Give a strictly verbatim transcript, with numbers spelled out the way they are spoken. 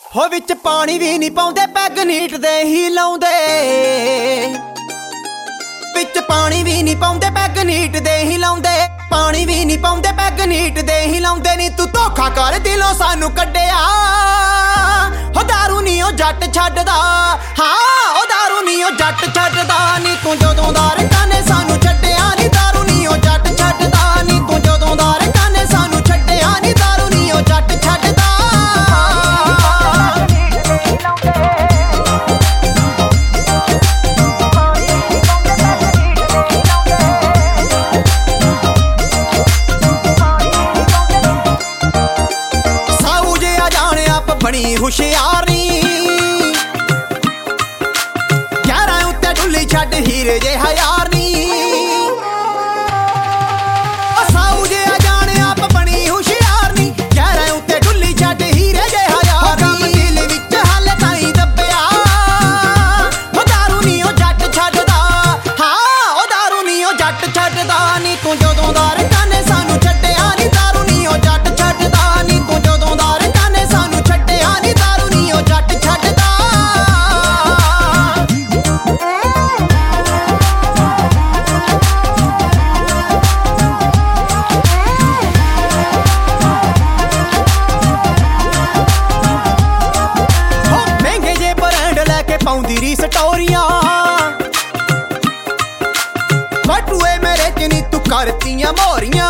ਹੋ ਵਿੱਚ ਪਾਣੀ ਵੀ ਨਹੀਂ ਪਾਉਂਦੇ, ਪੈਗ ਨੀਟ ਦੇ ਹੀ ਲਾਉਂਦੇ। ਵਿੱਚ ਪਾਣੀ ਵੀ ਨਹੀਂ ਪਾਉਂਦੇ, ਪੈਗ ਨੀਟ ਦੇ ਹੀ ਲਾਉਂਦੇ। ਪਾਣੀ ਵੀ ਨਹੀਂ ਪਾਉਂਦੇ, ਪੈਗ ਨੀਟ ਦੇ ਹੀ ਲਾਉਂਦੇ। ਨੀ ਤੂੰ ਧੋਖਾ ਕਰ ਦਿਲੋਂ ਸਾਨੂੰ ਕੱਢਿਆ, ਹੋ ਦਾਰੂ ਨੀ ਉਹ ਜੱਟ ਛੱਡਦਾ। ਹਾਂ ਉਹ ਦਾਰੂ ਨੀ ਉਹ ਜੱਟ ਛੱਡਦਾ। ਨੀ ਤੂੰ ਜਦੋਂ ਦਾ ਰੰਗਾਂ ਨੇ ਸਾਨੂੰ ਛੱਡਿਆ, ਨੀ ਦਾਰੂ ਨੀ ਉਹ ਜੱਟ ਛੱਡਦਾ। ਨੀ ਤੂੰ ਜਦੋਂ ਦਾ ਰੰਗਾਂ ਨੇ ਸਾਨੂੰ ਛੱਡਿਆ, ਨੀ ਦਾਰੂ ਨੀ ਉਹ ਜੱਟ ਛੱਡਦਾ। ਬਣੀ ਹੁਸ਼ਿਆਰ ਨੀ ਯਾਰਾਂ ਉੱਤੇ ਡੁੱਲੀ ਛੱਡ ਹੀਰੇ ਜੇ ਹਯਾਰ ਨੀ। ਸਾਊ ਜੇ ਆ ਜਾਣ ਆਪ ਬਣੀ ਹੁਸ਼ਿਆਰ ਨੀ ਯਾਰਾਂ ਉੱਤੇ ਡੁੱਲੀ ਛੱਡ ਹੀਰੇ ਜੇ ਹਯਾਰ ਨੀ। ਦਿਲ ਵਿੱਚ ਹਾਲੇ ਤਾਈਂ ਦੱਬਿਆ, ਉਹ ਦਾਰੂ ਨੀ ਉਹ ਜੱਟ ਛੱਡਦਾ। ਹਾਂ ਉਹ ਦਾਰੂ ਨੀ ਉਹ ਜੱਟ ਛੱਡਦਾ। ਨੀ ਤੂੰ ਜਦੋਂ ਦਾ ਰੰਗਾਂ ਨੇ ਸਾਨੂੰ ਛੱਡਿਆ, ਨੀ ਦਾਰੂ ਨੀ ਉਹ ਜੱਟ ਛੱਡਦਾ। ਨੀ ਤੂੰ ਜਦੋਂ ਦਾ ਰੰਗਾਂ ਨੇ ਸਾਨੂੰ ਛੱਡਿਆ, ਨੀ ਦਾਰੂ ਨੀ ਉਹ ਜੱਟ ਛੱਡਦਾ। ਹੋ ਮਹਿੰਗੇ ਜੇ ਬ੍ਰਾਂਡ ਲੈ ਕੇ ਪਾਉਂਦੀ ਰੀ ਸਟੋਰੀਆਂ, ਬਟੂਏ ਮੇਰੇ ਚ ਨੀ ਤੂੰ ਕਰਤੀਆਂ ਮੋਰੀਆਂ।